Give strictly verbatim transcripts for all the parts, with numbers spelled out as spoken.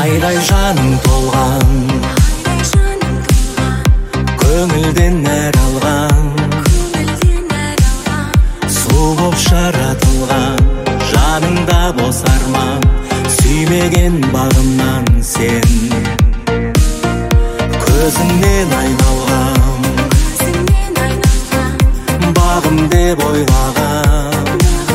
айдай жаның толған, көңілден нәр алған, су боп жаратылған, жаныңда бос арман, сүймеген бағымнан сен. Көзіңнен айналғам, бағым деп ойлағам,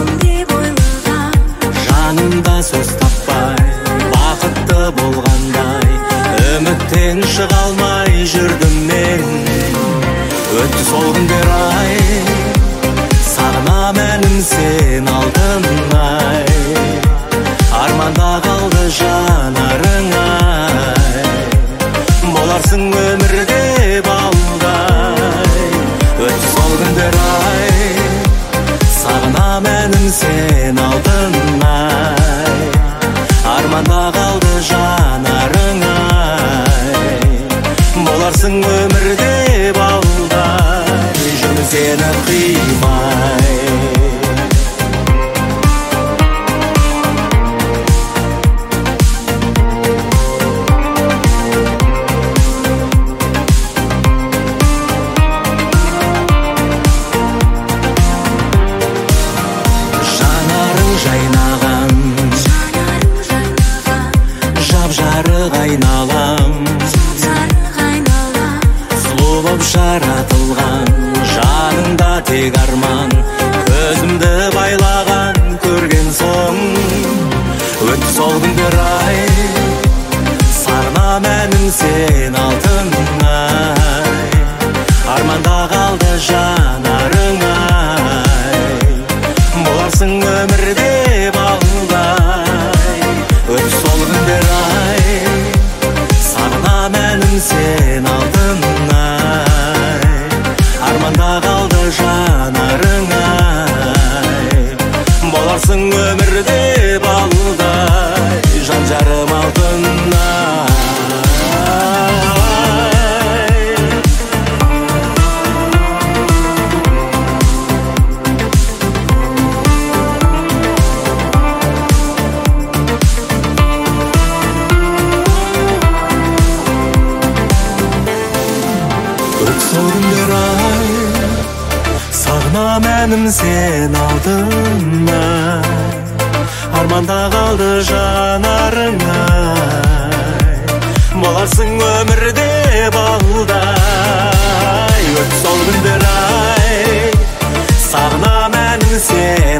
жанымда сөз таппай, бақытты болғандай, үміттен шыға алмай жүрдім мен. Өтті сол күндер ай, сағынам әнім сен алтынай, арманда қалды жанарың ай, боларсың өмірде балдай. Өтті сол күндер ай, сағынам әнім сен алтынай, арманда қалды жанарың ай, боларсың өмірде балдай. Жүрмін сені қимай. Жайнаған, жап-жарық айналам, сұлу боп жаратылған, жаныңда тек арман, көзімді байлаған көрген соң. Өтті сол күндер ай, сағынам әнім сен алтынай, арманда қалды жанарың ай, боларсың өмірде балдай. Өтті сол күндер ай, сағынам әнім сен алтынай, арманда қалды жанарың ай, боларсың өмірде балдай. Жан жарым алтынай. Сол күндер ай, сағынам әнім сен алтынай, арманда қалды жанарың ай, боларсың өмірде балдай. Өтті сол күндер ай, сағынам әнім сен